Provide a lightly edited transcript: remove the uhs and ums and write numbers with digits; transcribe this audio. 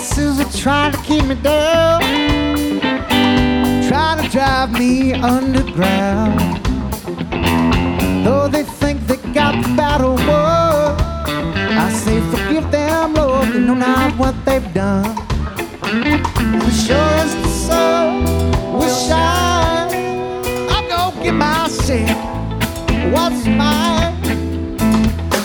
voices are trying to keep me down, trying to drive me underground. Though they think they got the battle won, I say forgive them, Lord, they know not what they've done.